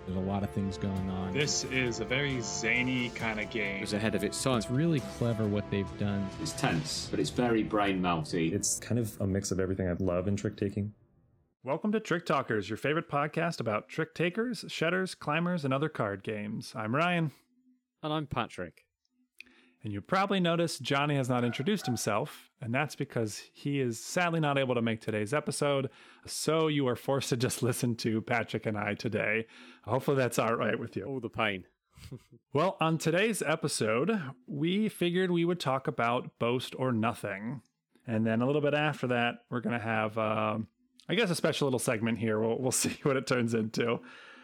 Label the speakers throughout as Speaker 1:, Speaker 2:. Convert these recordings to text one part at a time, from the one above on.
Speaker 1: There's a lot of things going on.
Speaker 2: This is a very zany kind of game.
Speaker 3: It was ahead of its time.
Speaker 1: It's really clever what they've done.
Speaker 4: It's tense, but it's very brain melty.
Speaker 5: It's kind of a mix of everything I love in trick taking.
Speaker 2: Welcome to Trick Talkers, your favorite podcast about trick takers, shedders, climbers, and other card games. I'm Ryan.
Speaker 3: And I'm Patrick.
Speaker 2: And you probably noticed Johnny has not introduced himself, and that's because he is sadly not able to make today's episode, so you are forced to just listen to Patrick and I today. Hopefully that's all right with you.
Speaker 3: All the pain.
Speaker 2: Well, on today's episode, we figured we would talk about Boast or Nothing. And then a little bit after that, we're going to have, I guess, a special little segment here. We'll see what it turns into.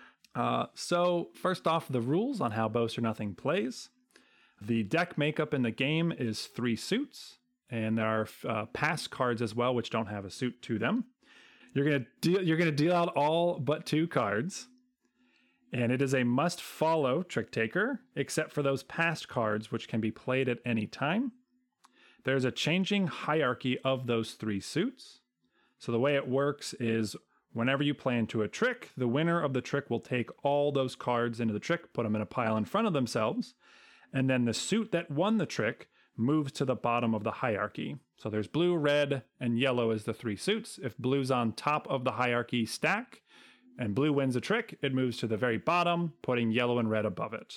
Speaker 2: So first off, the rules on how Boast or Nothing plays. The deck makeup in the game is 3 suits, and there are pass cards as well, which don't have a suit to them. You're gonna deal out all but 2 cards, and it is a must-follow trick taker, except for those passed cards, which can be played at any time. There's a changing hierarchy of those 3 suits. So the way it works is whenever you play into a trick, the winner of the trick will take all those cards into the trick, put them in a pile in front of themselves, and then the suit that won the trick moves to the bottom of the hierarchy. So there's blue, red, and yellow as the 3 suits. If blue's on top of the hierarchy stack and blue wins a trick, it moves to the very bottom, putting yellow and red above it.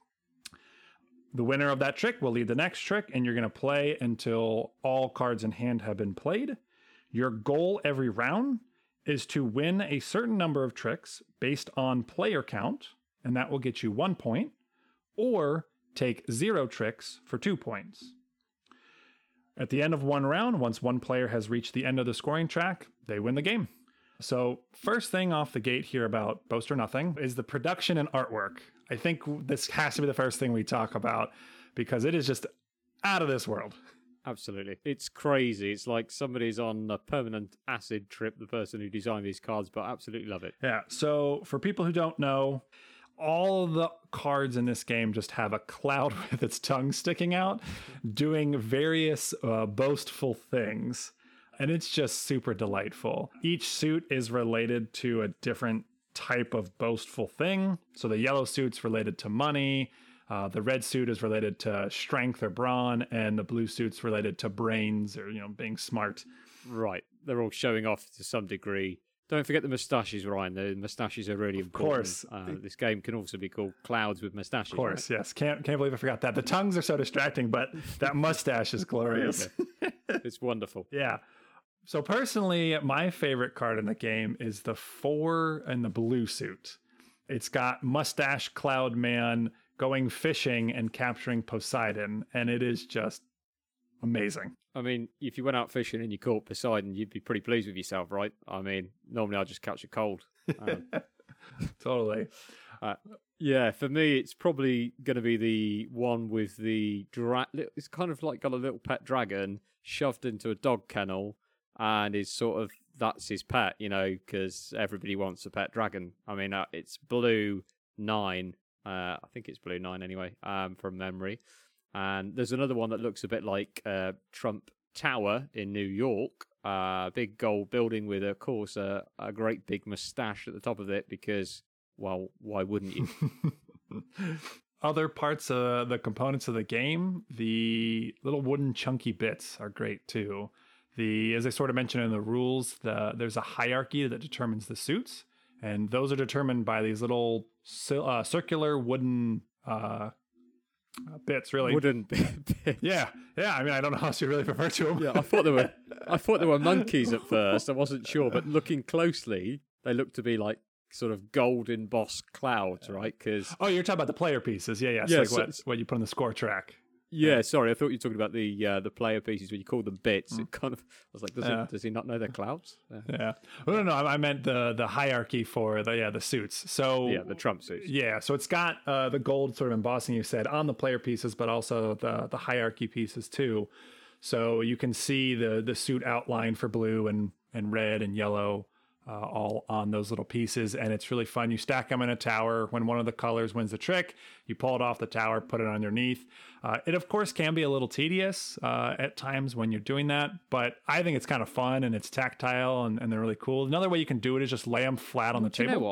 Speaker 2: The winner of that trick will lead the next trick, and you're going to play until all cards in hand have been played. Your goal every round is to win a certain number of tricks based on player count, and that will get you 1 point, or take 0 tricks for 2 points. At the end of one round, once one player has reached the end of the scoring track, they win the game. So first thing off the gate here about Boast or Nothing is the production and artwork. I think this has to be the first thing we talk about because it is just out of this world.
Speaker 3: Absolutely. It's crazy. It's like somebody's on a permanent acid trip, the person who designed these cards, but I absolutely love it.
Speaker 2: Yeah, so for people who don't know, all the cards in this game just have a cloud with its tongue sticking out, doing various boastful things. And it's just super delightful. Each suit is related to a different type of boastful thing. So the yellow suit's related to money, the red suit is related to strength or brawn, and the blue suit's related to brains or, being smart.
Speaker 3: Right. They're all showing off to some degree. Don't forget the moustaches, Ryan. The moustaches are really important.
Speaker 2: Of course.
Speaker 3: This game can also be called Clouds with Moustaches.
Speaker 2: Of course,
Speaker 3: right?
Speaker 2: yes. Can't believe I forgot that. The tongues are so distracting, but that mustache is glorious.
Speaker 3: It's wonderful.
Speaker 2: Yeah. So personally, my favorite card in the game is the 4 in the blue suit. It's got Mustache Cloud Man going fishing and capturing Poseidon, and it is just amazing.
Speaker 3: I mean, if you went out fishing and you caught Poseidon, you'd be pretty pleased with yourself, right? I mean, normally I'd just catch a cold.
Speaker 2: Totally.
Speaker 3: Yeah, for me, it's probably going to be the one with the... It's kind of like got a little pet dragon shoved into a dog kennel, and is sort of... That's his pet, because everybody wants a pet dragon. I mean, it's Blue 9. I think it's Blue 9 anyway, from memory. And there's another one that looks a bit like Trump Tower in New York. Big gold building with, of course, a great big moustache at the top of it because, well, why wouldn't you?
Speaker 2: Other parts of the components of the game, the little wooden chunky bits are great too. As I sort of mentioned in the rules, there's a hierarchy that determines the suits, and those are determined by these little circular wooden bits, really.
Speaker 3: Wooden bits.
Speaker 2: Yeah. I mean, I don't know how else you really refer to them.
Speaker 3: Yeah, I thought they were monkeys at first. I wasn't sure, but looking closely, they look to be like sort of gold embossed clouds, right? Because
Speaker 2: you're talking about the player pieces. Yeah.
Speaker 3: Yeah,
Speaker 2: like what you put on the score track.
Speaker 3: Yeah, sorry, I thought you were talking about the player pieces when you call them bits. It kind of, I was like, does he not know they're clouds?
Speaker 2: Yeah. Well, no, I meant the hierarchy for the suits. So
Speaker 3: yeah, the Trump suits.
Speaker 2: Yeah, so it's got the gold sort of embossing you said on the player pieces, but also the hierarchy pieces too. So you can see the suit outline for blue and red and yellow. All on those little pieces, and it's really fun. You stack them in a tower. When one of the colors wins the trick, you pull it off the tower, put it underneath. It, of course, can be a little tedious at times when you're doing that, but I think it's kind of fun, and it's tactile, and they're really cool. Another way you can do it is just lay them flat on the table.
Speaker 3: You know what?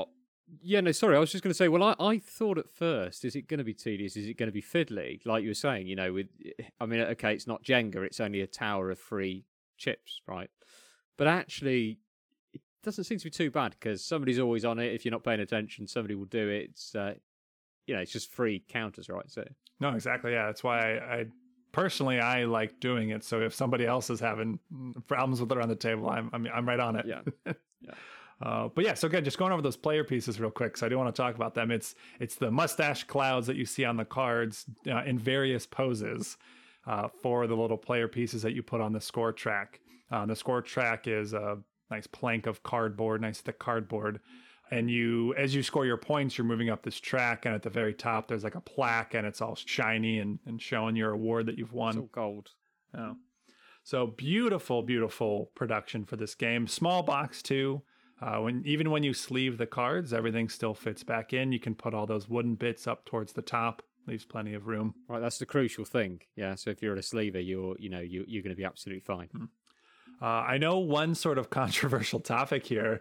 Speaker 3: Yeah, no, sorry. I was just going to say, well, I thought at first, is it going to be tedious? Is it going to be fiddly? Like you were saying, I mean, okay, it's not Jenga. It's only a tower of 3 chips, right? But actually, it doesn't seem to be too bad because somebody's always on it. If you're not paying attention, somebody will do it. It's, it's just 3 counters, right? So
Speaker 2: No, exactly. Yeah, that's why I personally I like doing it. So if somebody else is having problems with it on the table, I'm right on it.
Speaker 3: yeah, yeah.
Speaker 2: But yeah, so again, just going over those player pieces real quick, because I do want to talk about them. It's the mustache clouds that you see on the cards in various poses for the little player pieces that you put on the score track. The score track is a nice plank of cardboard, nice thick cardboard. And as you score your points, you're moving up this track, and at the very top, there's like a plaque, and it's all shiny and showing your award that you've won.
Speaker 3: It's all gold.
Speaker 2: Oh. So beautiful, beautiful production for this game. Small box too. Even when you sleeve the cards, everything still fits back in. You can put all those wooden bits up towards the top. Leaves plenty of room.
Speaker 3: Right, that's the crucial thing. Yeah, so if you're a sleever, you're going to be absolutely fine.
Speaker 2: I know one sort of controversial topic here.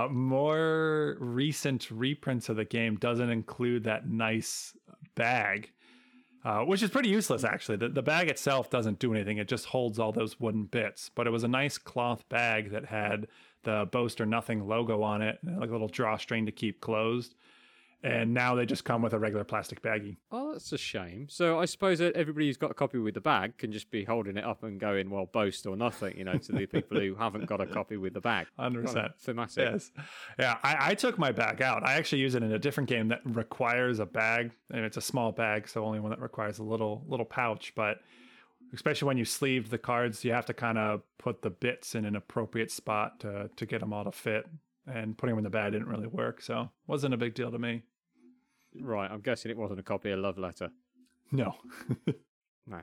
Speaker 2: More recent reprints of the game doesn't include that nice bag, which is pretty useless, actually. The bag itself doesn't do anything. It just holds all those wooden bits. But it was a nice cloth bag that had the Boast or Nothing logo on it, like a little drawstring to keep closed. And now they just come with a regular plastic baggie.
Speaker 3: Oh, that's a shame. So I suppose that everybody who's got a copy with the bag can just be holding it up and going, well, Boast or Nothing, to the people who haven't got a copy with the bag.
Speaker 2: 100%.
Speaker 3: Thematic.
Speaker 2: Yes. Yeah, I took my bag out. I actually use it in a different game that requires a bag. And it's a small bag, so only one that requires a little pouch. But especially when you sleeve the cards, you have to kind of put the bits in an appropriate spot to get them all to fit. And putting them in the bag didn't really work, so it wasn't a big deal to me.
Speaker 3: Right, I'm guessing it wasn't a copy of Love Letter.
Speaker 2: No.
Speaker 3: No.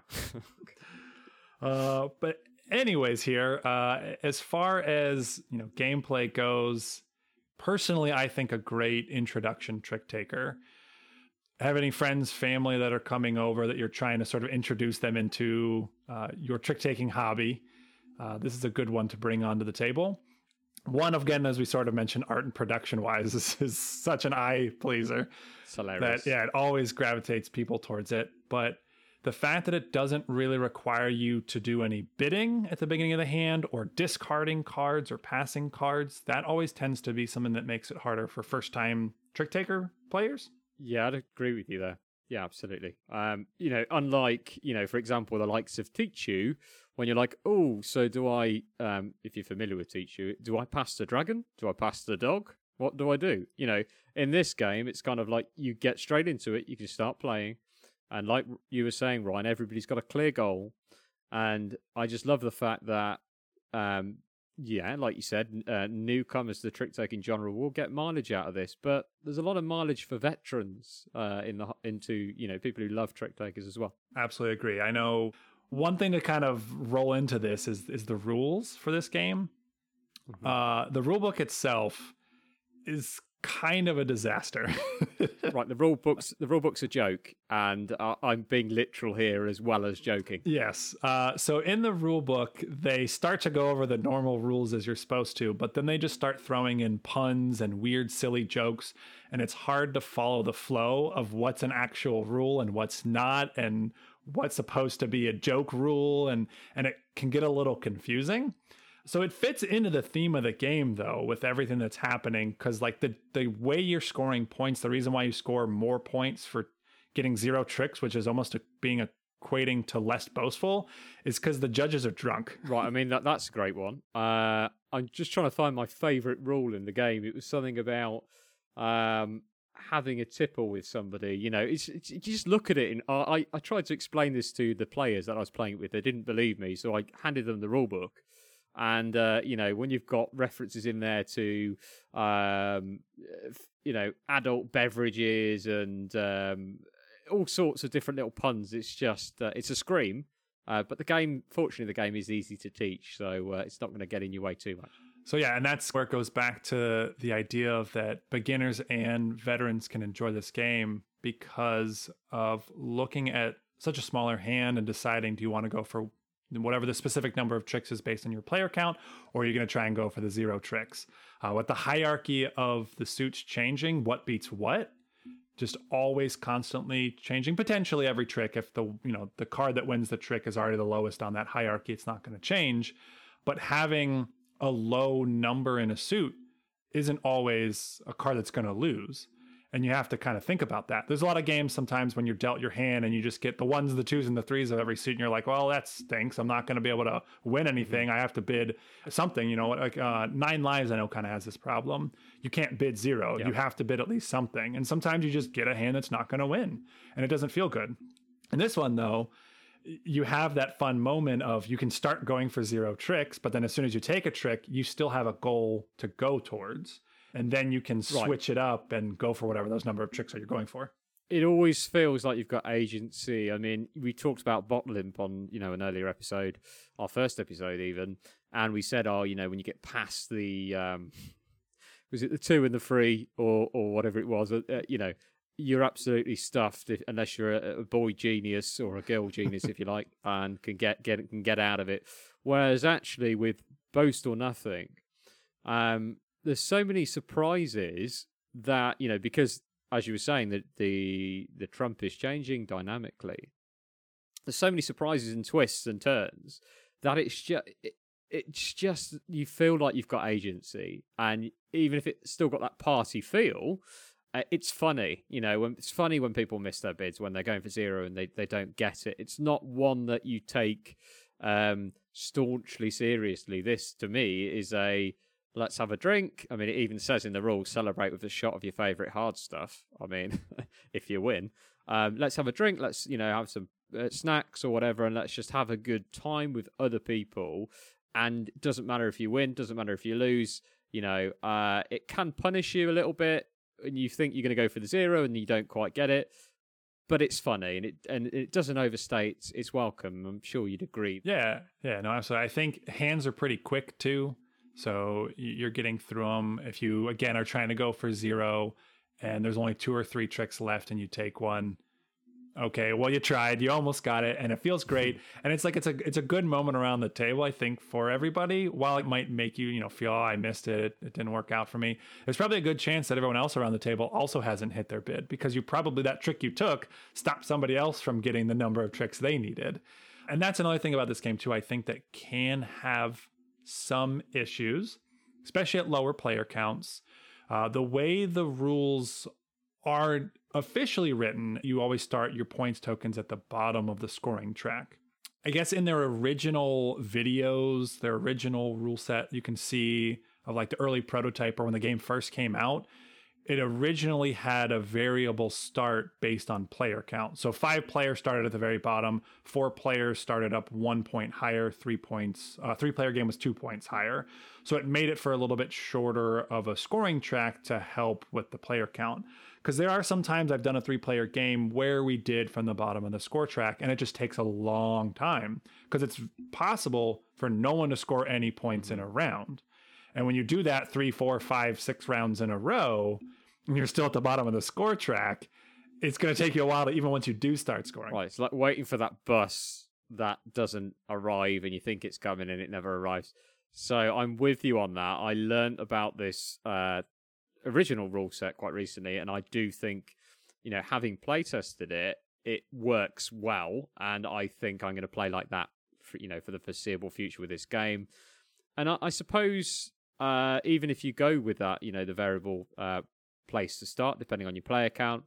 Speaker 2: But anyways here, as far as gameplay goes, personally I think a great introduction trick taker. Have any friends, family that are coming over that you're trying to sort of introduce them into your trick taking hobby, this is a good one to bring onto the table. One, again, as we sort of mentioned, art and production wise, is such an eye pleaser.
Speaker 3: It's hilarious.
Speaker 2: That, it always gravitates people towards it. But the fact that it doesn't really require you to do any bidding at the beginning of the hand or discarding cards or passing cards, that always tends to be something that makes it harder for first time trick taker players.
Speaker 3: Yeah, I'd agree with you there. Yeah, absolutely. Unlike, for example, the likes of Teach You, when you're like, oh, so do I, if you're familiar with Teach You, do I pass the dragon? Do I pass the dog? What do I do? In this game, it's kind of like you get straight into it. You can start playing. And like you were saying, Ryan, everybody's got a clear goal. And I just love the fact that, like you said, newcomers to the trick-taking genre will get mileage out of this. But there's a lot of mileage for veterans into people who love trick-takers as well.
Speaker 2: Absolutely agree. I know one thing to kind of roll into this is the rules for this game. Mm-hmm. The rule book itself is kind of a disaster.
Speaker 3: Right, the rule book's a joke, and I'm being literal here as well as joking.
Speaker 2: Yes. So in the rule book, they start to go over the normal rules as you're supposed to, but then they just start throwing in puns and weird, silly jokes, and it's hard to follow the flow of what's an actual rule and what's not, and what's supposed to be a joke rule, and it can get a little confusing. So it fits into the theme of the game, though, with everything that's happening, because like the way you're scoring points, the reason why you score more points for getting 0 tricks, which is almost equating to less boastful, is because the judges are drunk.
Speaker 3: Right, I mean, that's a great one. I'm just trying to find my favourite rule in the game. It was something about having a tipple with somebody. It's you just look at it, and I tried to explain this to the players that I was playing it with. They didn't believe me, so I handed them the rule book. And, when you've got references in there to, adult beverages and all sorts of different little puns, it's just, it's a scream. But fortunately, the game is easy to teach, so it's not going to get in your way too much.
Speaker 2: So, yeah, and that's where it goes back to the idea of that beginners and veterans can enjoy this game because of looking at such a smaller hand and deciding, do you want to go for whatever the specific number of tricks is based on your player count, or you're going to try and go for the 0 tricks. With the hierarchy of the suits changing, what beats what, just always constantly changing, potentially every trick. If the card that wins the trick is already the lowest on that hierarchy, it's not going to change. But having a low number in a suit isn't always a card that's going to lose. And you have to kind of think about that. There's a lot of games sometimes when you're dealt your hand and you just get the 1s, the 2s, and the 3s of every suit, and you're like, well, that stinks. I'm not going to be able to win anything. I have to bid something. Like 9 Lives, I know, kind of has this problem. You can't bid 0. Yep. You have to bid at least something. And sometimes you just get a hand that's not going to win, and it doesn't feel good. In this one, though, you have that fun moment of you can start going for 0 tricks, but then as soon as you take a trick, you still have a goal to go towards. And then you can switch it up and go for whatever those number of tricks are you're going for.
Speaker 3: It always feels like you've got agency. I mean, we talked about bot limp on, an earlier episode, our first episode even, and we said, when you get past the, was it the 2 and the 3 or whatever it was, you're absolutely stuffed unless you're a boy genius or a girl genius, if you like, and can get out of it. Whereas actually with Boast or Nothing, there's so many surprises that, because, as you were saying, that the Trump is changing dynamically. There's so many surprises and twists and turns that it's just you feel like you've got agency. And even if it's still got that party feel, it's funny. It's funny when people miss their bids, when they're going for 0 and they don't get it. It's not one that you take staunchly seriously. This, to me, is a... let's have a drink. I mean, it even says in the rules, celebrate with a shot of your favourite hard stuff. I mean, if you win. Let's have a drink. Let's, have some snacks or whatever, and let's just have a good time with other people. And it doesn't matter if you win, doesn't matter if you lose. It can punish you a little bit, and you think you're going to go for the 0 and you don't quite get it. But it's funny, and it doesn't overstay its welcome. I'm sure you'd agree.
Speaker 2: Yeah, no, absolutely. I think hands are pretty quick, too. So you're getting through them. If you, again, are trying to go for 0 and there's only 2 or 3 tricks left and you take one, okay, well, you tried, you almost got it, and it feels great. And it's like it's a good moment around the table, I think, for everybody. While it might make you, feel, I missed it, it didn't work out for me, there's probably a good chance that everyone else around the table also hasn't hit their bid, because that trick you took stopped somebody else from getting the number of tricks they needed. And that's another thing about this game, too, I think, that can have some issues, especially at lower player counts. The way the rules are officially written, you always start your points tokens at the bottom of the scoring track. I guess in their original videos, their original rule set, you can see of like the early prototype or when the game first came out, it originally had a variable start based on player count. So 5 players started at the very bottom, 4 players started up 1 point higher, 3 points, 3-player game was 2 points higher. So it made it for a little bit shorter of a scoring track to help with the player count. Because there are some times I've done a 3-player game where we did from the bottom of the score track, and it just takes a long time because it's possible for no one to score any points in a round. And when you do that 3, 4, 5, 6 rounds in a row, and you're still at the bottom of the score track, it's going to take you a while to, even once you do start scoring.
Speaker 3: Right, it's like waiting for that bus that doesn't arrive and you think it's coming and it never arrives. So I'm with you on that. I learned about this original rule set quite recently, and I do think, having playtested it, it works well, and I think I'm going to play like that for the foreseeable future with this game. And I suppose even if you go with that, the variable place to start, depending on your player count,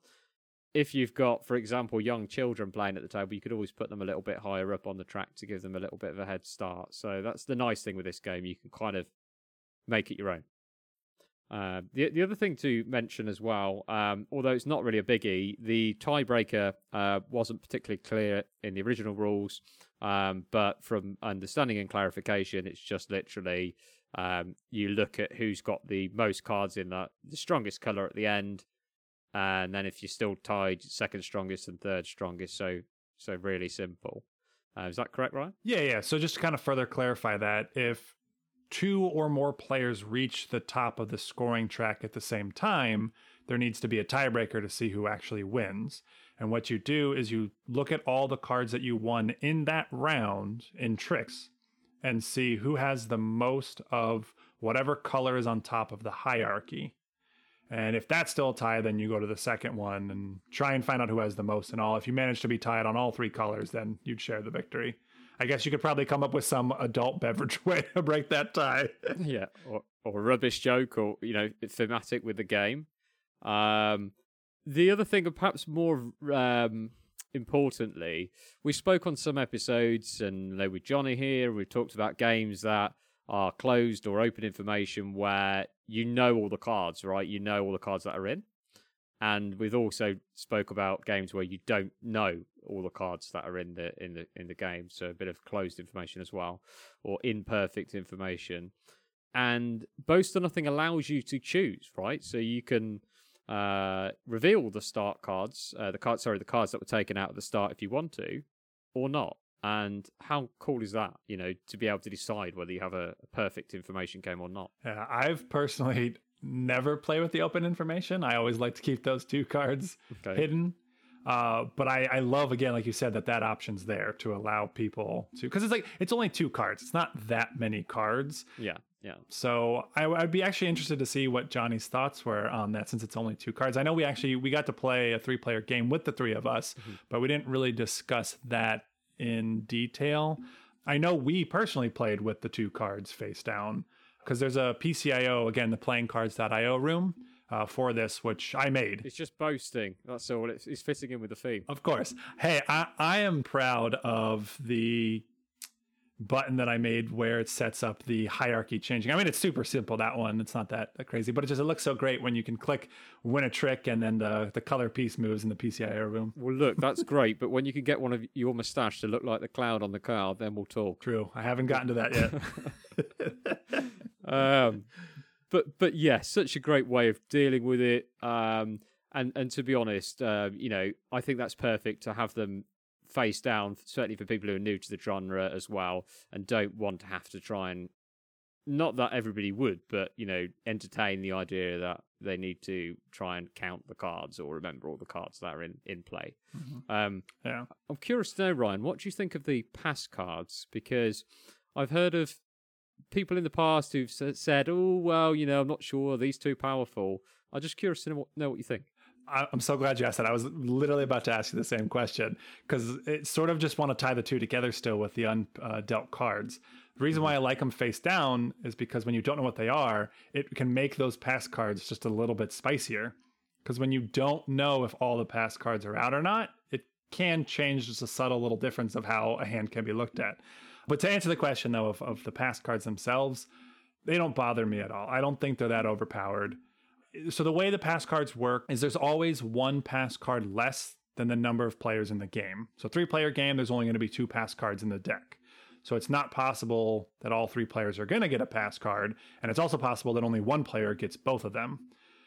Speaker 3: if you've got, for example, young children playing at the table, you could always put them a little bit higher up on the track to give them a little bit of a head start. So that's the nice thing with this game. You can kind of make it your own. The other thing to mention as well, although it's not really a biggie, the tiebreaker wasn't particularly clear in the original rules, but from understanding and clarification, it's just literally you look at who's got the most cards in the strongest colour at the end, and then if you're still tied, second strongest and third strongest. So really simple. Is that correct, Ryan?
Speaker 2: Yeah. So just to kind of further clarify that, if 2 or more players reach the top of the scoring track at the same time, there needs to be a tiebreaker to see who actually wins. And what you do is you look at all the cards that you won in that round in tricks and see who has the most of whatever color is on top of the hierarchy. And if that's still a tie, then you go to the second one and try and find out who has the most and all. If you manage to be tied on all 3 colors, then you'd share the victory. I guess you could probably come up with some adult beverage way to break that tie.
Speaker 3: Yeah, or a rubbish joke, or thematic with the game. The other thing, and perhaps more importantly, we spoke on some episodes, and with Johnny here, we talked about games that are closed or open information where all the cards, right? You know all the cards that are in. And we've also spoke about games where you don't know all the cards that are in the game, so a bit of closed information as well, or imperfect information. And Boast or Nothing allows you to choose, right? So you can reveal the start cards, the cards that were taken out at the start if you want to, or not. And how cool is that, to be able to decide whether you have a perfect information game or not?
Speaker 2: Yeah, I've personally never play with the open information. I always like to keep those 2 cards hidden. But I love, again, like you said, that option's there to allow people to, because it's only 2 cards. It's not that many cards.
Speaker 3: Yeah.
Speaker 2: So I'd be actually interested to see what Johnny's thoughts were on that, since it's only 2 cards. I know we got to play a 3-player game with the 3 of us, but we didn't really discuss that in detail. I know we personally played with the 2 cards face down, because there's a PCIO, again, the playingcards.io room for this, which I made.
Speaker 3: It's just boasting. That's all. It's fitting in with the theme.
Speaker 2: Of course. Hey, I am proud of the button that I made where it sets up the hierarchy changing. I mean, it's super simple, that one. It's not that crazy, but it looks so great when you can click win a trick and then the color piece moves in the PCIO room.
Speaker 3: Well, look, that's great, but when you can get one of your moustache to look like the cloud on the card, then we'll talk.
Speaker 2: True. I haven't gotten to that
Speaker 3: yet. But yeah, such a great way of dealing with it. And to be honest, I think that's perfect to have them face down, certainly for people who are new to the genre as well, and don't want to have to try and, not that everybody would, but entertain the idea that they need to try and count the cards or remember all the cards that are in play.
Speaker 2: Yeah.
Speaker 3: I'm curious to know, Ryan, what do you think of the pass cards? Because I've heard of people in the past who've said, oh, well, I'm not sure, are these too powerful? I'm just curious to know what you think.
Speaker 2: I'm so glad you asked that. I was literally about to ask you the same question, because it sort of just want to tie the 2 together still with the undealt cards. The reason why I like them face down is because when you don't know what they are, it can make those pass cards just a little bit spicier. Because when you don't know if all the pass cards are out or not, it can change just a subtle little difference of how a hand can be looked at. But to answer the question, though, of the pass cards themselves, they don't bother me at all. I don't think they're that overpowered. So the way the pass cards work is there's always 1 pass card less than the number of players in the game. So 3-player game, there's only going to be 2 pass cards in the deck. So it's not possible that all 3 players are going to get a pass card. And it's also possible that only 1 player gets both of them.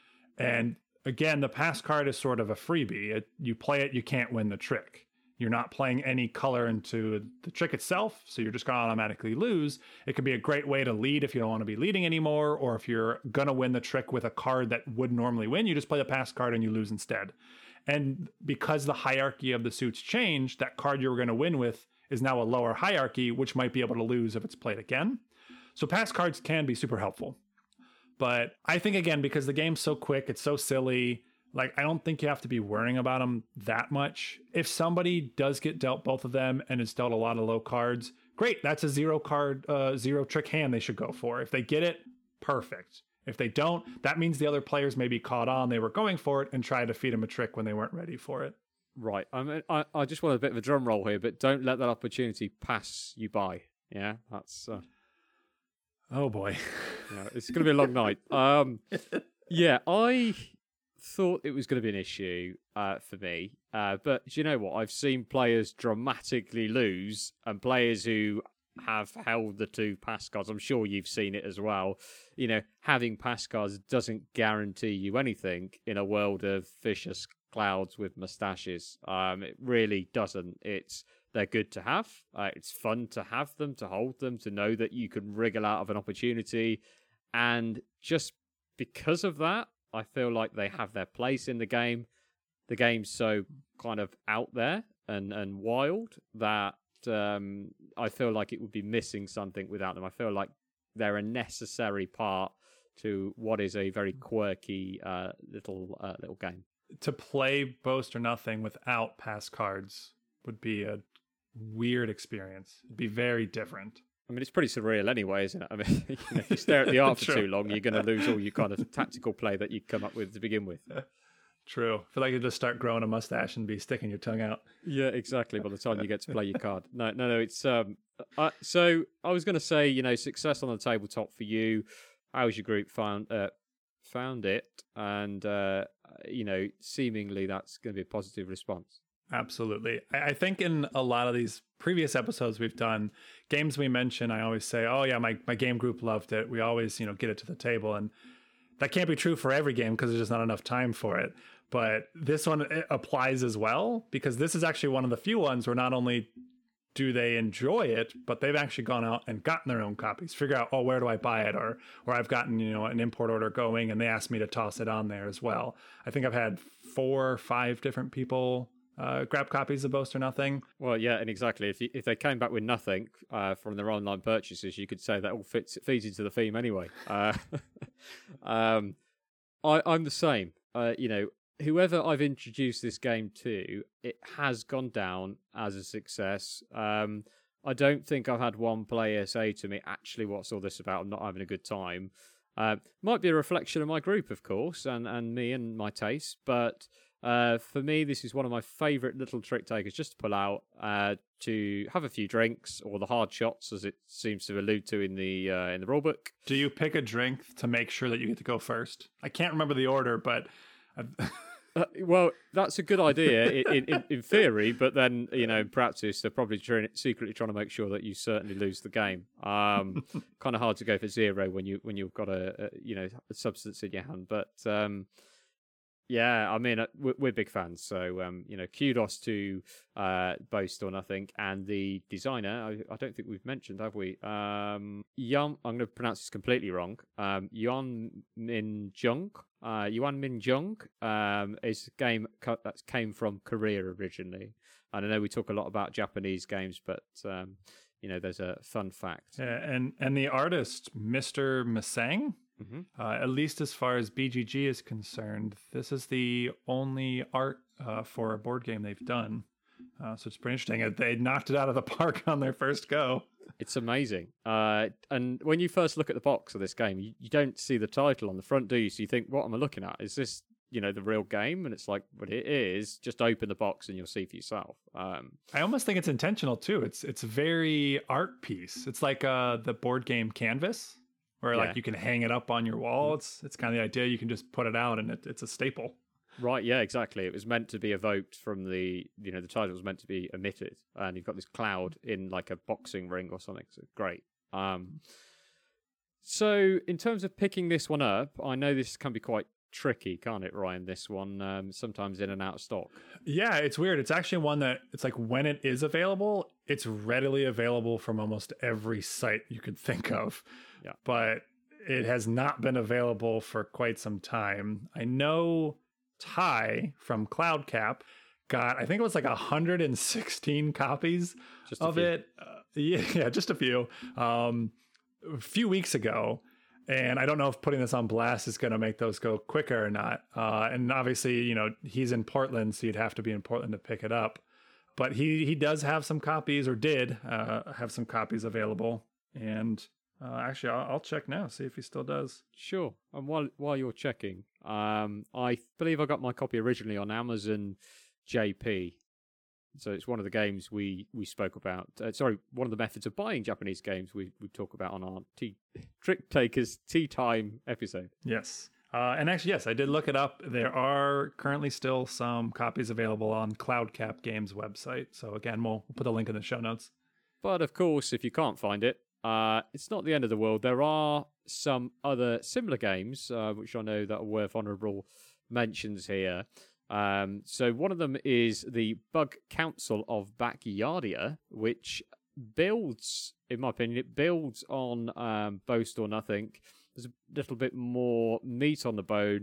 Speaker 2: And again, the pass card is sort of a freebie. You play it, you can't win the trick. You're not playing any color into the trick itself, so you're just going to automatically lose. It could be a great way to lead if you don't want to be leading anymore, or if you're going to win the trick with a card that would normally win, you just play the pass card and you lose instead. And because the hierarchy of the suits changed, that card you were going to win with is now a lower hierarchy, which might be able to lose if it's played again. So pass cards can be super helpful. But I think, again, because the game's so quick, it's so silly, I don't think you have to be worrying about them that much. If somebody does get dealt both of them and is dealt a lot of low cards, great. That's a 0 trick hand they should go for. If they get it, perfect. If they don't, that means the other players may be caught on. They were going for it and try to feed them a trick when they weren't ready for it.
Speaker 3: Right. I just want a bit of a drum roll here, but don't let that opportunity pass you by. Yeah, that's...
Speaker 2: Oh, boy.
Speaker 3: Yeah, it's going to be a long night. Yeah, I thought it was going to be an issue for me. But do you know what? I've seen players dramatically lose, and players who have held the 2 pass cards. I'm sure you've seen it as well. Having pass cards doesn't guarantee you anything in a world of vicious clouds with mustaches. It really doesn't. They're good to have. It's fun to have them, to hold them, to know that you can wriggle out of an opportunity. And just because of that, I feel like they have their place in the game. The game's so kind of out there and wild that I feel like it would be missing something without them. I feel like they're a necessary part to what is a very quirky little game.
Speaker 2: To play Boast or Nothing without pass cards would be a weird experience. It'd be very different.
Speaker 3: I mean, it's pretty surreal anyway, isn't it? I mean, if you stare at the art for too long, you're going to lose all your kind of tactical play that you come up with to begin with.
Speaker 2: True. I feel like you just start growing a mustache and be sticking your tongue out.
Speaker 3: Yeah, exactly. By the time you get to play your card. No. It's so I was going to say, success on the tabletop for you. How's your group found it? And seemingly that's going to be a positive response.
Speaker 2: Absolutely. I think in a lot of these previous episodes we've done, games we mention, I always say, oh yeah, my game group loved it. We always, get it to the table. And that can't be true for every game because there's just not enough time for it. But this one applies as well, because this is actually one of the few ones where not only do they enjoy it, but they've actually gone out and gotten their own copies, figure out, oh, where do I buy it? Or I've gotten, an import order going and they asked me to toss it on there as well. I think I've had 4 or 5 different people grab copies of Boast or Nothing.
Speaker 3: Well, yeah, and exactly. If they came back with nothing from their online purchases, you could say that all feeds into the theme anyway. I'm the same. Whoever I've introduced this game to, it has gone down as a success. I don't think I've had one player say to me, actually, what's all this about? I'm not having a good time. Might be a reflection of my group, of course, and me and my tastes, but for me, this is one of my favourite little trick takers just to pull out, to have a few drinks, or the hard shots, as it seems to allude to in the rulebook.
Speaker 2: Do you pick a drink to make sure that you get to go first? I can't remember the order, but...
Speaker 3: Well, that's a good idea in theory, but then, in practice, they're probably secretly trying to make sure that you certainly lose the game. Kind of hard to go for 0 when you've got a substance in your hand, but... yeah, I mean, we're big fans, so kudos to Boast or Nothing and the designer. I don't think we've mentioned, have we? I'm going to pronounce this completely wrong. Yuan Min Jung is a game that came from Korea originally, and I know we talk a lot about Japanese games, but there's a fun fact.
Speaker 2: Yeah, and the artist, Mr. Masang.
Speaker 3: Mm-hmm.
Speaker 2: At least as far as BGG is concerned, this is the only art for a board game they've done. So it's pretty interesting. They knocked it out of the park on their first go.
Speaker 3: It's amazing. And when you first look at the box of this game, you don't see the title on the front, do you? So you think, what am I looking at? Is this, the real game? And it's like, well, it is. Just open the box and you'll see for yourself.
Speaker 2: I almost think it's intentional too. It's a very art piece. It's like the board game Canvas, where like you can hang it up on your wall. It's kind of the idea. You can just put it out and it's a staple.
Speaker 3: Right, yeah, exactly. It was meant to be evoked from the title was meant to be omitted. And you've got this cloud in like a boxing ring or something. So great. So in terms of picking this one up, I know this can be quite tricky, can't it, Ryan? This one, sometimes in and out of stock.
Speaker 2: Yeah, it's weird. It's actually one that it's like when it is available, it's readily available from almost every site you could think of.
Speaker 3: Yeah.
Speaker 2: But it has not been available for quite some time. I know Ty from CloudCap got, I think it was like 116 copies of it. Yeah, just a few. A few weeks ago. And I don't know if putting this on blast is going to make those go quicker or not. And obviously, he's in Portland, so you'd have to be in Portland to pick it up. But he does have some copies, or did have some copies available. And actually, I'll check now, see if he still does.
Speaker 3: Sure. And while you're checking, I believe I got my copy originally on Amazon JP. So it's one of the games we spoke about. One of the methods of buying Japanese games we talk about on our Trick Takers Tea Time episode.
Speaker 2: Yes. And actually, yes, I did look it up. There are currently still some copies available on CloudCap Games website. So again, we'll put a link in the show notes.
Speaker 3: But of course, if you can't find it, it's not the end of the world. There are some other similar games, which I know that are worth honourable mentions here. So one of them is the Bug Council of Backyardia, which builds, in my opinion, on Boast or Nothing. There's a little bit more meat on the bone.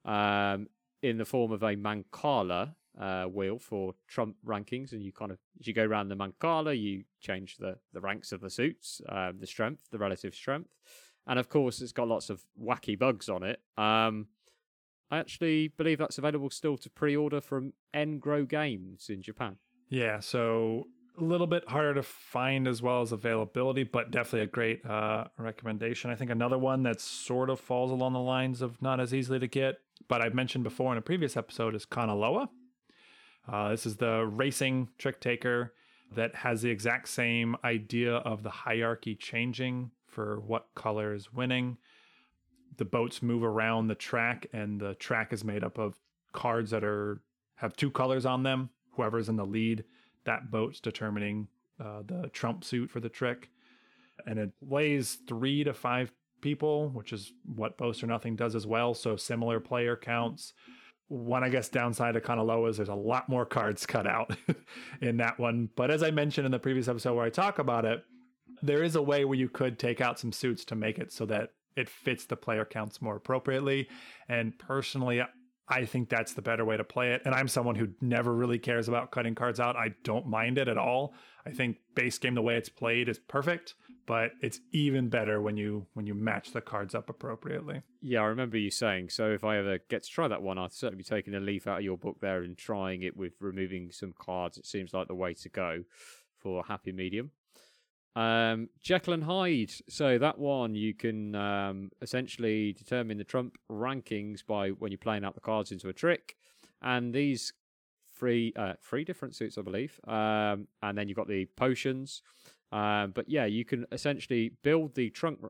Speaker 3: in the form of a Mancala wheel for Trump rankings, and you as you go around the Mancala, you change the ranks of the suits, the strength, the relative strength, and of course it's got lots of wacky bugs on it. I actually believe that's available still to pre-order from Engro Games in Japan.
Speaker 2: Yeah, so a little bit harder to find as well as availability, but definitely a great recommendation. I think another one that sort of falls along the lines of not as easily to get, but I've mentioned before in a previous episode, is Kanaloa. This is the racing trick taker that has the exact same idea of the hierarchy changing for what color is winning. The boats move around the track, and the track is made up of cards that have 2 colors on them. Whoever's in the lead, that boat's determining the trump suit for the trick. And it weighs 3 to 5 people, which is what Boast or Nothing does as well. So similar player counts. One, I guess, downside of Kanaloa is there's a lot more cards cut out in that one. But as I mentioned in the previous episode where I talk about it, there is a way where you could take out some suits to make it so that it fits the player counts more appropriately. And personally, I think that's the better way to play it. And I'm someone who never really cares about cutting cards out. I don't mind it at all. I think base game, the way it's played, is perfect, but it's even better when you match the cards up appropriately.
Speaker 3: Yeah, I remember you saying, so if I ever get to try that one, I'll certainly be taking a leaf out of your book there and trying it with removing some cards. It seems like the way to go for a happy medium. Jekyll and Hyde. So that one, you can essentially determine the trump rankings by when you're playing out the cards into a trick. And these three different suits, I believe. And then you've got the potions. But yeah, you can essentially build the trump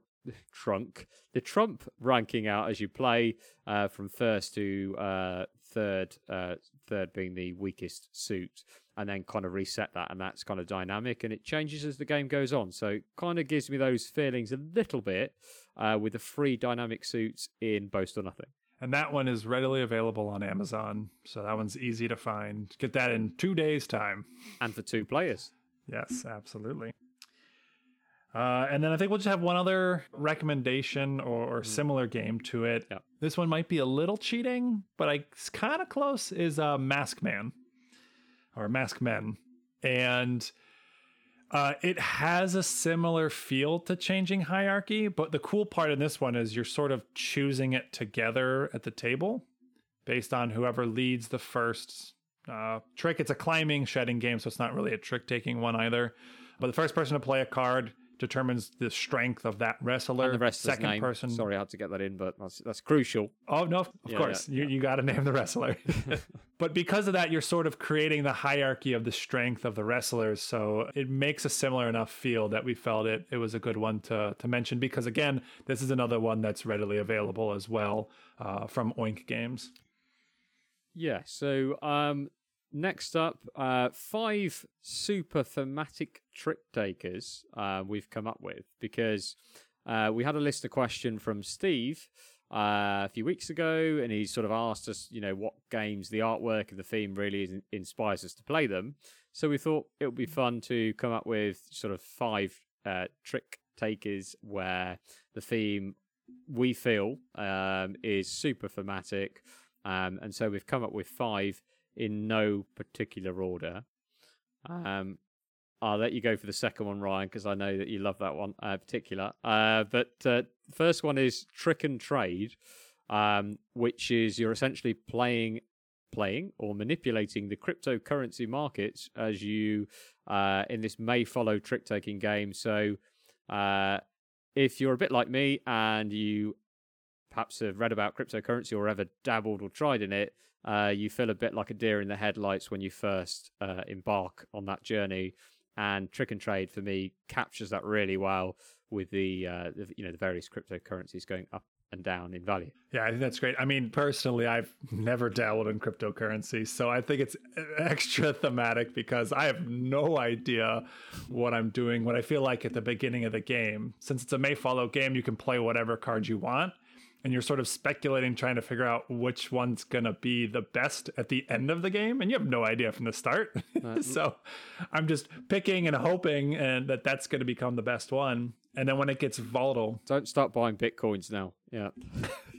Speaker 3: ranking out as you play, from first to third being the weakest suit, and then kind of reset that, and that's kind of dynamic, and it changes as the game goes on. So it kind of gives me those feelings a little bit with the 3 dynamic suits in Boast or Nothing.
Speaker 2: And that one is readily available on Amazon, so that one's easy to find. Get that in 2 days' time.
Speaker 3: And for 2 players.
Speaker 2: Yes, absolutely. And then I think we'll just have one other recommendation or similar game to it.
Speaker 3: Yep.
Speaker 2: This one might be a little cheating, but it's kind of close, is Mask Man. Or Mask Men. And it has a similar feel to Changing Hierarchy, but the cool part in this one is you're sort of choosing it together at the table based on whoever leads the first trick. It's a climbing, shedding game, so it's not really a trick-taking one either. But the first person to play a card determines the strength of that wrestler.
Speaker 3: And the wrestler's
Speaker 2: second
Speaker 3: name.
Speaker 2: person.
Speaker 3: Sorry, I had to get that in, but that's crucial.
Speaker 2: Oh, no, of course.
Speaker 3: Yeah.
Speaker 2: You got to name the wrestler. But because of that, you're sort of creating the hierarchy of the strength of the wrestlers. So it makes a similar enough feel that we felt it was a good one to mention. Because, again, this is another one that's readily available as well from Oink Games.
Speaker 3: Yeah, so next up, 5 super thematic trick takers we've come up with, because we had a listener question from Steve a few weeks ago, and he sort of asked us, what games the artwork and the theme really inspires us to play them. So we thought it would be fun to come up with sort of 5 trick takers where the theme we feel is super thematic, and so we've come up with 5 in no particular order. I'll let you go for the second one, Ryan, because I know that you love that one in particular. But the first one is Trick and Trade, which is you're essentially playing or manipulating the cryptocurrency markets as you in this may follow trick-taking game. So if you're a bit like me and you perhaps have read about cryptocurrency or ever dabbled or tried in it, you feel a bit like a deer in the headlights when you first embark on that journey. And Trick and Trade, for me, captures that really well with the various cryptocurrencies going up and down in value.
Speaker 2: Yeah, I think that's great. I mean, personally, I've never dabbled in cryptocurrency, so I think it's extra thematic because I have no idea what I'm doing. What I feel like at the beginning of the game, since it's a may follow game, you can play whatever card you want. And you're sort of speculating, trying to figure out which one's going to be the best at the end of the game. And you have no idea from the start. So I'm just picking and hoping and that's going to become the best one. And then when it gets volatile.
Speaker 3: Don't start buying Bitcoins now. Yeah.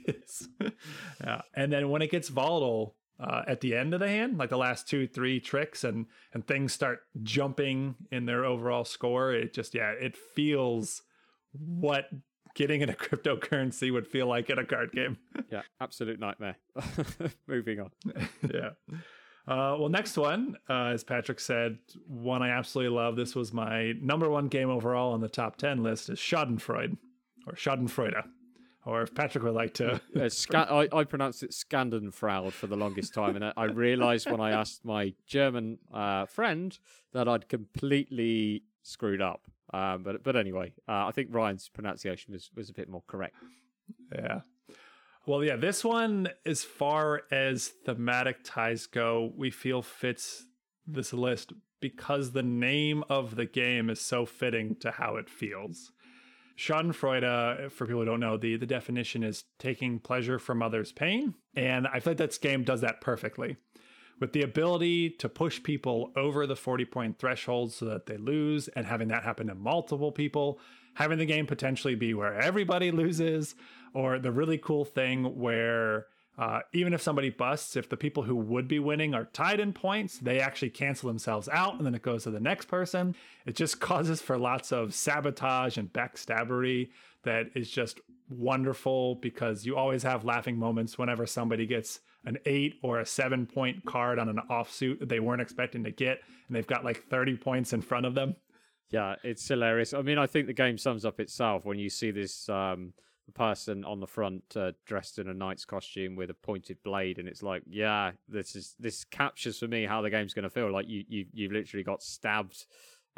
Speaker 2: is. Yeah. And then when it gets volatile at the end of the hand, like the last 2-3 tricks, and things start jumping in their overall score, it just, it feels what getting in a cryptocurrency would feel like in a card game.
Speaker 3: Yeah, absolute nightmare. Moving on.
Speaker 2: Yeah. Well, next one, as Patrick said, one I absolutely love. This was my number one game overall on the top 10 list, is Schadenfreude, or Schadenfreude. Or if Patrick would like to...
Speaker 3: I pronounced it Schadenfreude for the longest time, and I realised when I asked my German friend that I'd completely screwed up. But anyway, I think Ryan's pronunciation was a bit more correct.
Speaker 2: Yeah. Well, yeah, this one, as far as thematic ties go, we feel fits this list because the name of the game is so fitting to how it feels. Schadenfreude, for people who don't know, the definition is taking pleasure from others' pain. And I feel like this game does that perfectly. With the ability to push people over the 40-point threshold so that they lose, and having that happen to multiple people, having the game potentially be where everybody loses, or the really cool thing where even if somebody busts, if the people who would be winning are tied in points, they actually cancel themselves out, and then it goes to the next person. It just causes for lots of sabotage and backstabbery that is just wonderful, because you always have laughing moments whenever somebody gets an 8 or a 7-point card on an offsuit that they weren't expecting to get, and they've got like 30 points in front of them.
Speaker 3: Yeah, it's hilarious. I mean, I think the game sums up itself when you see this person on the front dressed in a knight's costume with a pointed blade, and it's like, yeah, this captures for me how the game's going to feel. Like you've literally got stabbed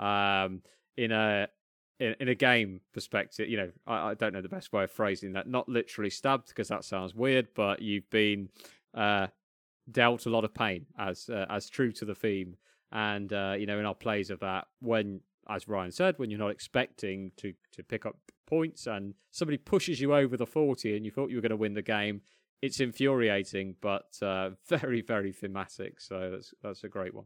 Speaker 3: in a game perspective. You know, I don't know the best way of phrasing that. Not literally stabbed, because that sounds weird, but you've been dealt a lot of pain, as true to the theme. And in our plays of that, when, as Ryan said, when you're not expecting to pick up points and somebody pushes you over the 40 and you thought you were going to win the game, it's infuriating, but very, very thematic. So that's a great one.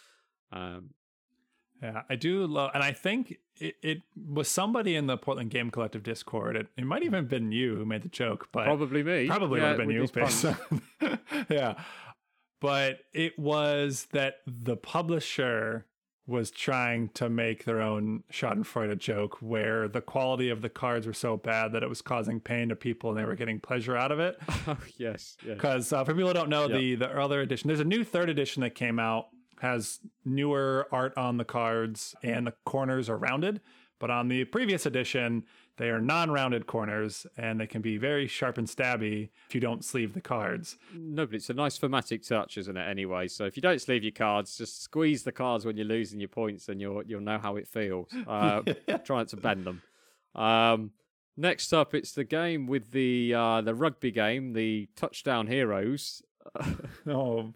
Speaker 2: Yeah, I do love, and I think it was somebody in the Portland Game Collective Discord. It might even have been you who made the joke, but
Speaker 3: probably me.
Speaker 2: Probably would have been you. Yeah, but it was that the publisher was trying to make their own Schadenfreude joke, where the quality of the cards were so bad that it was causing pain to people and they were getting pleasure out of it.
Speaker 3: Oh, yes.
Speaker 2: Because for people who don't know, the other edition, there's a new 3rd edition that came out, has newer art on the cards, and the corners are rounded. But on the previous edition, they are non-rounded corners, and they can be very sharp and stabby if you don't sleeve the cards.
Speaker 3: No, but it's a nice thematic touch, isn't it, anyway? So if you don't sleeve your cards, just squeeze the cards when you're losing your points, and you'll know how it feels. Trying to bend them. Next up, it's the game with the rugby game, the Touchdown Heroes.
Speaker 2: Oh,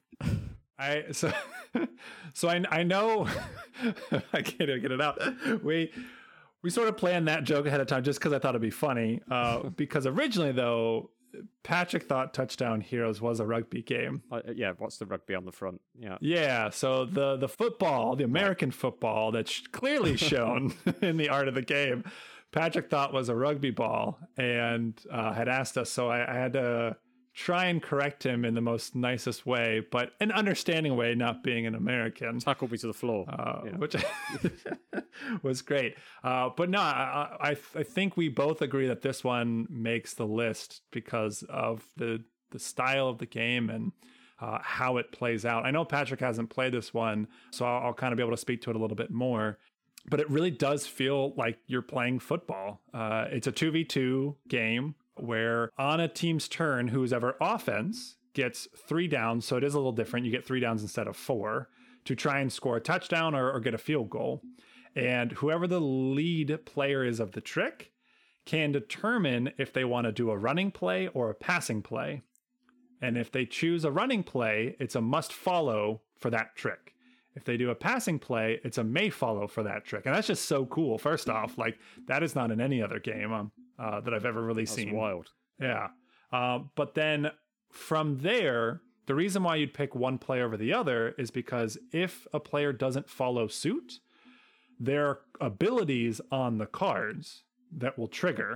Speaker 2: So I know I can't even get it out. We sort of planned that joke ahead of time just because I thought it'd be funny. Because originally, though, Patrick thought Touchdown Heroes was a rugby game.
Speaker 3: Yeah, what's the rugby on the front? Yeah.
Speaker 2: Yeah, so the football, the American football that's clearly shown in the art of the game, Patrick thought was a rugby ball, and had asked us. So I had to try and correct him in the most nicest way, but an understanding way, not being an American.
Speaker 3: Tackled me to the floor,
Speaker 2: which was great. But no, I think we both agree that this one makes the list because of the style of the game and how it plays out. I know Patrick hasn't played this one, so I'll kind of be able to speak to it a little bit more. But it really does feel like you're playing football. It's a 2v2 game where on a team's turn, who's ever offense gets 3 downs. So it is a little different. You get 3 downs instead of 4 to try and score a touchdown or get a field goal. And whoever the lead player is of the trick can determine if they want to do a running play or a passing play. And if they choose a running play, it's a must follow for that trick. If they do a passing play, it's a may follow for that trick. And that's just so cool. First off, like that is not in any other game that I've ever really seen.
Speaker 3: That's wild.
Speaker 2: Yeah. But then from there, the reason why you'd pick one play over the other is because if a player doesn't follow suit, there are abilities on the cards that will trigger.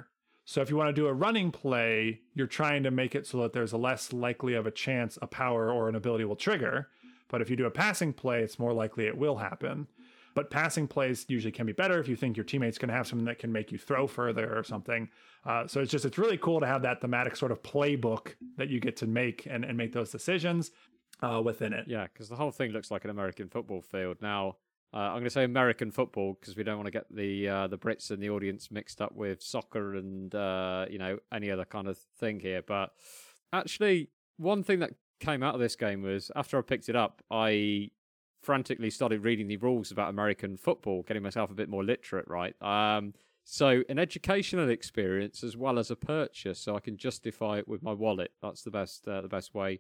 Speaker 2: So if you want to do a running play, you're trying to make it so that there's a less likely of a chance a power or an ability will trigger. But if you do a passing play, it's more likely it will happen. But passing plays usually can be better if you think your teammate's going to have something that can make you throw further or something. So it's really cool to have that thematic sort of playbook that you get to make and make those decisions within it.
Speaker 3: Yeah, because the whole thing looks like an American football field. Now, I'm going to say American football because we don't want to get the Brits in the audience mixed up with soccer and any other kind of thing here. But actually, one thing that came out of this game was after I picked it up, I frantically started reading the rules about American football, getting myself a bit more literate, right? So an educational experience as well as a purchase, so I can justify it with my wallet. That's the best way.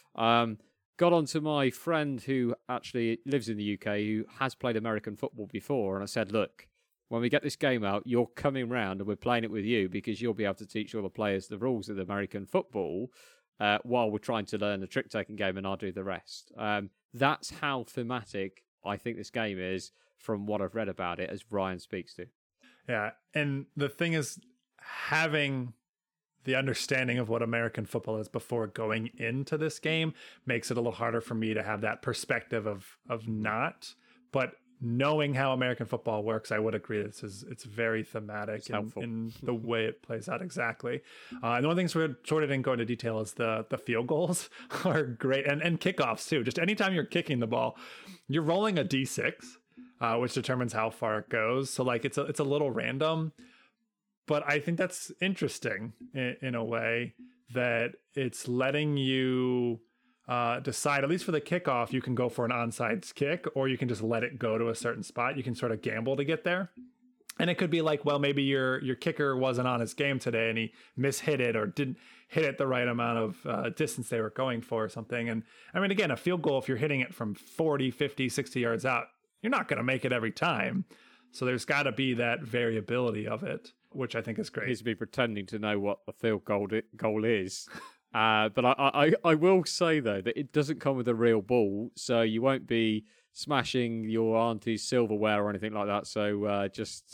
Speaker 3: Got on to my friend who actually lives in the UK who has played American football before, and I said, look, when we get this game out, you're coming round and we're playing it with you because you'll be able to teach all the players the rules of the American football while we're trying to learn the trick-taking game, and I'll do the rest. That's how thematic I think this game is from what I've read about it, as Ryan speaks to.
Speaker 2: Yeah, and the thing is, having the understanding of what American football is before going into this game makes it a little harder for me to have that perspective of not. But knowing how American football works, I would agree it's very thematic in the way it plays out exactly. And the one thing we sort of didn't go into detail is the field goals are great, and kickoffs too. Just anytime you're kicking the ball, you're rolling a d6, which determines how far it goes. So like it's a little random. But I think that's interesting in a way that it's letting you decide, at least for the kickoff, you can go for an onside kick or you can just let it go to a certain spot. You can sort of gamble to get there. And it could be like, well, maybe your kicker wasn't on his game today and he mishit it or didn't hit it the right amount of distance they were going for or something. And I mean, again, a field goal, if you're hitting it from 40, 50, 60 yards out, you're not going to make it every time. So there's got to be that variability of it, which I think is great.
Speaker 3: He's to be pretending to know what the field goal is. But I will say, though, that it doesn't come with a real ball, so you won't be smashing your auntie's silverware or anything like that. So just,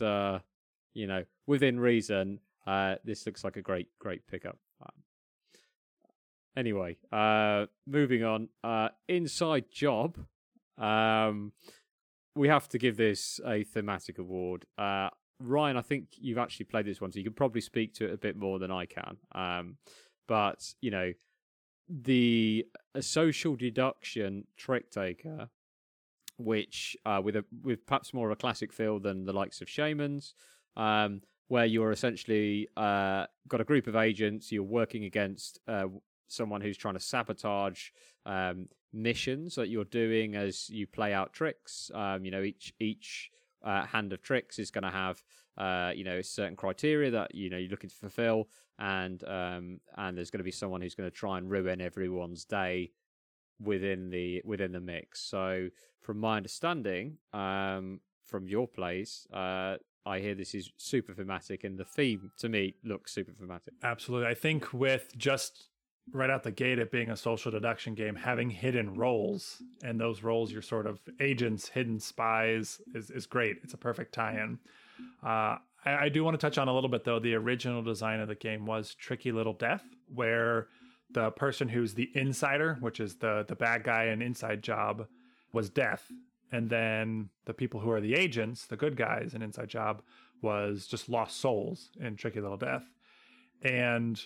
Speaker 3: within reason, this looks like a great pickup. Anyway, moving on. Inside Job. We have to give this a thematic award. Ryan, I think you've actually played this one, so you can probably speak to it a bit more than I can. But, a social deduction trick taker, which with perhaps more of a classic feel than the likes of Shamans, where you're essentially got a group of agents, you're working against someone who's trying to sabotage missions that you're doing as you play out tricks. Each hand of tricks is going to have certain criteria that you're looking to fulfill, and there's going to be someone who's going to try and ruin everyone's day within the mix. So from my understanding, from your plays, I hear this is super thematic, and the theme to me looks super thematic.
Speaker 2: Absolutely. I think with just right out the gate, it being a social deduction game, having hidden roles, and those roles, you're sort of agents, hidden spies, is great. It's a perfect tie-in. I do want to touch on a little bit, though. The original design of the game was Tricky Little Death, where the person who's the insider, which is the bad guy in Inside Job, was Death. And then the people who are the agents, the good guys in Inside Job, was just lost souls in Tricky Little Death. And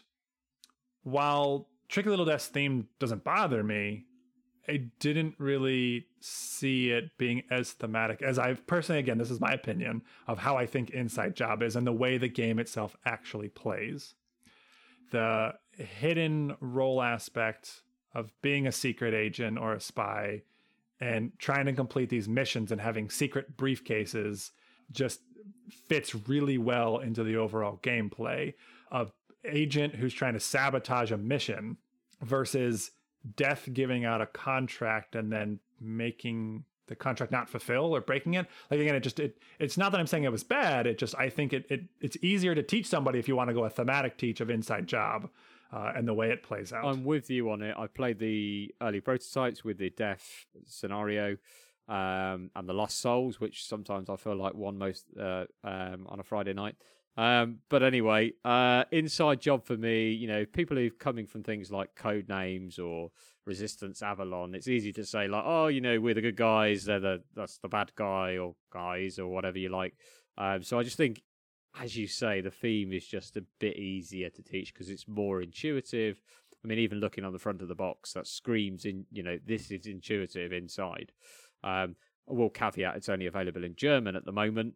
Speaker 2: while Tricky Little Death's theme doesn't bother me, I didn't really see it being as thematic as I've personally, again, this is my opinion of how I think Inside Job is and the way the game itself actually plays. The hidden role aspect of being a secret agent or a spy and trying to complete these missions and having secret briefcases just fits really well into the overall gameplay of agent who's trying to sabotage a mission versus Death giving out a contract and then making the contract not fulfill or breaking it. Like, again, it's not that I'm saying it was bad. I think it's easier to teach somebody if you want to go a thematic teach of Inside Job and the way it plays out.
Speaker 3: I'm with you on it. I played the early prototypes with the Death scenario and the Lost Souls, which sometimes I feel like won most on a Friday night. But anyway, inside job for me, people who are coming from things like Codenames or Resistance Avalon, it's easy to say like, oh, we're the good guys, that's the bad guy or guys or whatever you like. So I just think, as you say, the theme is just a bit easier to teach because it's more intuitive. I mean, even looking on the front of the box, that screams this is intuitive inside. I will caveat it's only available in German at the moment.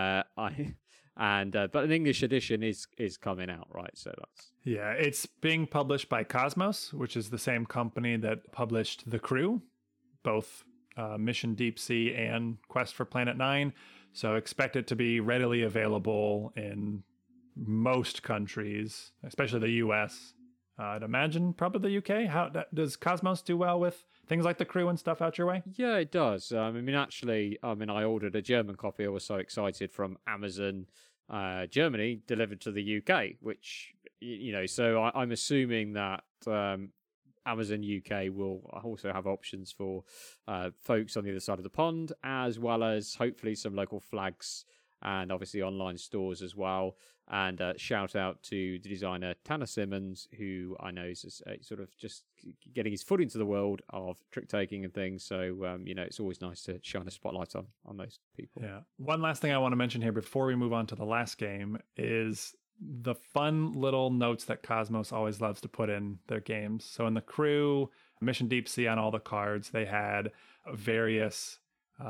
Speaker 3: But an English edition is coming out, right? So that's
Speaker 2: it's being published by Cosmos, which is the same company that published The Crew, both Mission Deep Sea and Quest for Planet 9. So expect it to be readily available in most countries, especially the US. I'd imagine probably the UK. How does Cosmos do well with things like The Crew and stuff out your way?
Speaker 3: Yeah, it does. I ordered a German copy. I was so excited from Amazon Germany delivered to the UK, which, so I'm assuming that Amazon UK will also have options for folks on the other side of the pond, as well as hopefully some local flags and obviously online stores as well. And shout out to the designer Tanner Simmons, who I know is sort of just getting his foot into the world of trick taking and things. So, it's always nice to shine a spotlight on those people.
Speaker 2: Yeah. One last thing I want to mention here before we move on to the last game is the fun little notes that Cosmos always loves to put in their games. So in The Crew, Mission Deep Sea, on all the cards, they had various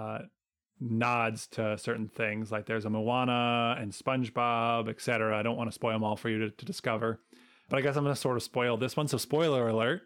Speaker 2: nods to certain things, like there's a Moana and SpongeBob, etc. I don't want to spoil them all for you to discover, but I guess I'm going to sort of spoil this one. So spoiler alert,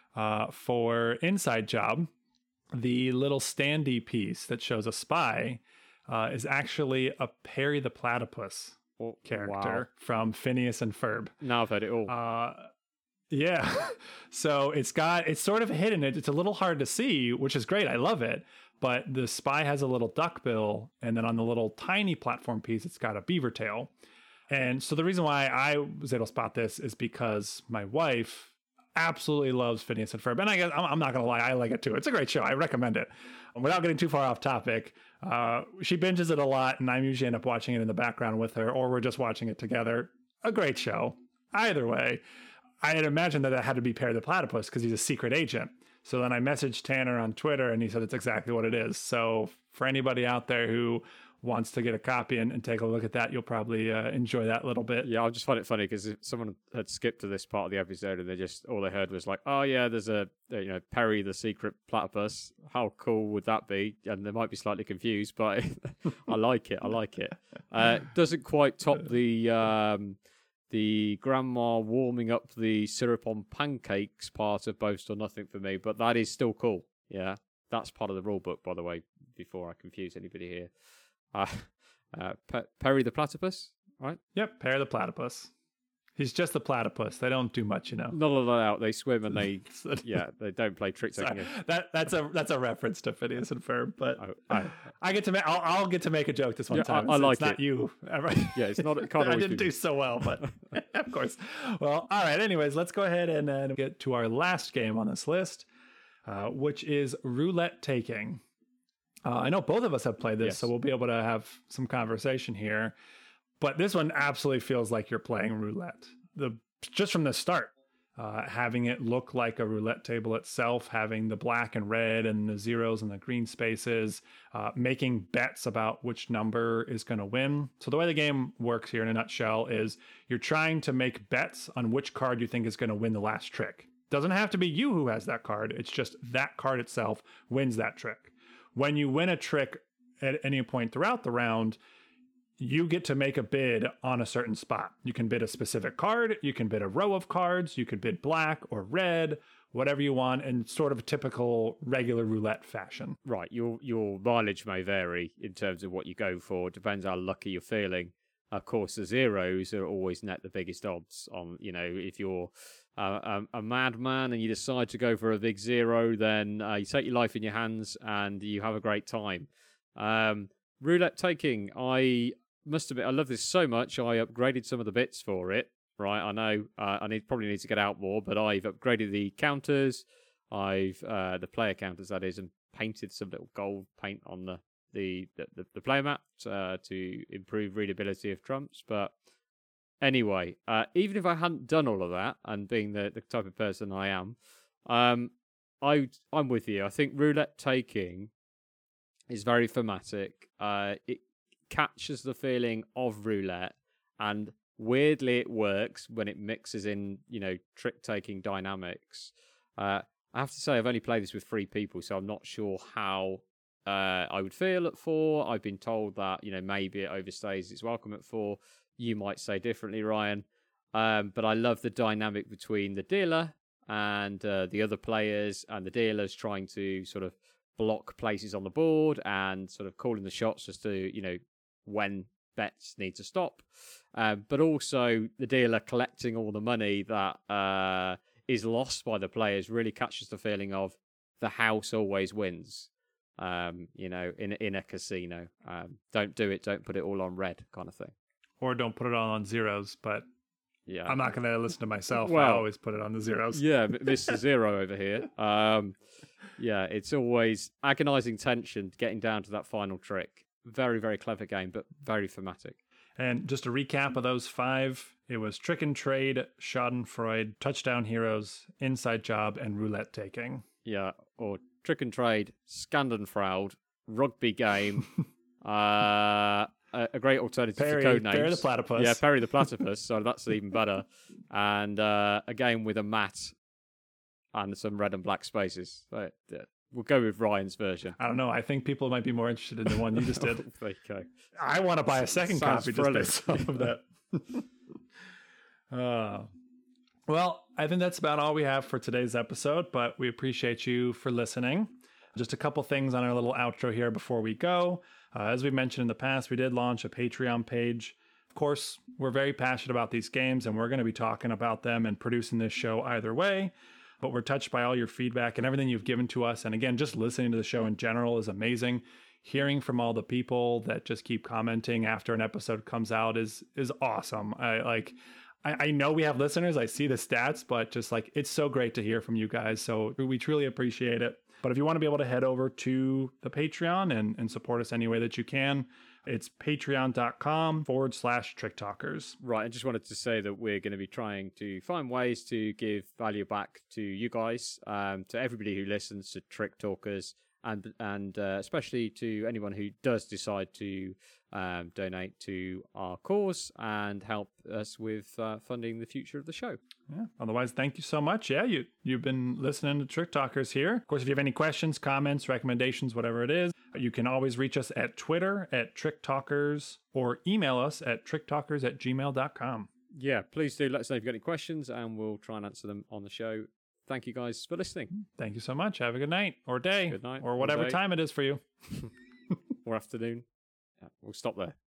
Speaker 2: for Inside Job, the little standee piece that shows a spy is actually a Perry the Platypus character from Phineas and Ferb.
Speaker 3: Now I've heard it all.
Speaker 2: Yeah. So it's sort of hidden. It's a little hard to see, which is great. I love it. But the spy has a little duck bill, and then on the little tiny platform piece, it's got a beaver tail. And so the reason why I was able to spot this is because my wife absolutely loves Phineas and Ferb. And I guess I'm not going to lie, I like it too. It's a great show. I recommend it. Without getting too far off topic, she binges it a lot, and I usually end up watching it in the background with her, or we're just watching it together. A great show. Either way, I had imagined that it had to be Perry the Platypus because he's a secret agent. So then I messaged Tanner on Twitter, and he said it's exactly what it is. So for anybody out there who wants to get a copy and take a look at that, you'll probably enjoy that little bit.
Speaker 3: Yeah, I just find it funny because if someone had skipped to this part of the episode and all they heard was like, oh yeah, there's a Perry the secret platypus. How cool would that be? And they might be slightly confused, but I like it. Doesn't quite top the grandma warming up the syrup on pancakes part of Boast or Nothing for me, but that is still cool. Yeah, that's part of the rule book, by the way, before I confuse anybody here. Perry the Platypus, right?
Speaker 2: Yep, Perry the Platypus. He's just a platypus. They don't do much,
Speaker 3: Not allowed out. They swim and they they don't play trick taking.
Speaker 2: That's a reference to Phineas and Ferb, but I get to I'll get to make a joke this one time.
Speaker 3: I like
Speaker 2: it's not you.
Speaker 3: Yeah, it's not. It can't
Speaker 2: I didn't do so well, but of course. Well, all right. Anyways, let's go ahead and get to our last game on this list, which is Roulette Taking. I know both of us have played this, so we'll be able to have some conversation here. But this one absolutely feels like you're playing roulette. Just from the start, having it look like a roulette table itself, having the black and red and the zeros and the green spaces, making bets about which number is going to win. So the way the game works here in a nutshell is you're trying to make bets on which card you think is going to win the last trick. Doesn't have to be you who has that card. It's just that card itself wins that trick. When you win a trick at any point throughout the round, you get to make a bid on a certain spot. You can bid a specific card, you can bid a row of cards, you could bid black or red, whatever you want, in sort of a typical regular roulette fashion.
Speaker 3: Right, your mileage may vary in terms of what you go for. It depends how lucky you're feeling. Of course, the zeros are always net the biggest odds on, if you're a madman and you decide to go for a big zero, then you take your life in your hands and you have a great time. Roulette Taking, I must admit, I love this so much. I upgraded some of the bits for it. Right, I know I probably need to get out more, but I've upgraded the counters. I've the player counters, that is, and painted some little gold paint on the the playmat to improve readability of trumps. But anyway, even if I hadn't done all of that, and being the type of person I am, I'm with you. I think roulette taking is very thematic. It captures the feeling of roulette, and weirdly it works when it mixes in, trick taking dynamics. I have to say I've only played this with 3 people, so I'm not sure how I would feel at 4. I've been told that maybe it overstays its welcome at 4. You might say differently, Ryan. But I love the dynamic between the dealer and the other players, and the dealer's trying to sort of block places on the board and sort of calling the shots as to when bets need to stop, but also the dealer collecting all the money that is lost by the players really catches the feeling of the house always wins. In a casino, don't do it, don't put it all on red, kind of thing,
Speaker 2: or don't put it all on zeros. But
Speaker 3: yeah,
Speaker 2: I'm not going to listen to myself.
Speaker 3: Well,
Speaker 2: I always put it on the zeros.
Speaker 3: Yeah, Mr. Zero over here. Yeah, it's always agonizing tension getting down to that final trick. Very, very clever game, but very thematic.
Speaker 2: And just a recap of those 5, it was Trick and Trade, Schadenfreude, Touchdown Heroes, Inside Job, and Roulette Taking.
Speaker 3: Yeah, or Trick and Trade, Schadenfreude, Rugby Game, a great alternative to Codenames.
Speaker 2: Perry the Platypus.
Speaker 3: Yeah, Perry the Platypus, so that's even better. And a game with a mat and some red and black spaces. So, yeah. We'll go with Ryan's version.
Speaker 2: I don't know. I think people might be more interested in the one you just did.
Speaker 3: There you go.
Speaker 2: I want to buy a second
Speaker 3: Sounds
Speaker 2: copy
Speaker 3: thrilling.
Speaker 2: just based off of that. Well, I think that's about all we have for today's episode, but we appreciate you for listening. Just a couple things on our little outro here before we go. As we mentioned in the past, we did launch a Patreon page. Of course, we're very passionate about these games, and we're going to be talking about them and producing this show either way. But we're touched by all your feedback and everything you've given to us. And again, just listening to the show in general is amazing. Hearing from all the people that just keep commenting after an episode comes out is awesome. I know we have listeners. I see the stats, but just it's so great to hear from you guys. So we truly appreciate it. But if you want to be able to head over to the Patreon and support us any way that you can, it's patreon.com/Trick Talkers.
Speaker 3: Right, I just wanted to say that we're going to be trying to find ways to give value back to you guys, to everybody who listens to Trick Talkers, and especially to anyone who does decide to donate to our cause and help us with funding the future of the show.
Speaker 2: Yeah. Otherwise, thank you so much. Yeah, you've been listening to Trick Talkers here. Of course, if you have any questions, comments, recommendations, whatever it is, you can always reach us at Twitter at Trick Talkers or email us at tricktalkers@gmail.com.
Speaker 3: Yeah, please do let us know if you've got any questions, and we'll try and answer them on the show. Thank you guys for listening.
Speaker 2: Thank you so much. Have a good night or day.
Speaker 3: Good night
Speaker 2: or whatever
Speaker 3: day.
Speaker 2: time it is for you.
Speaker 3: Or afternoon. Yeah, we'll stop there.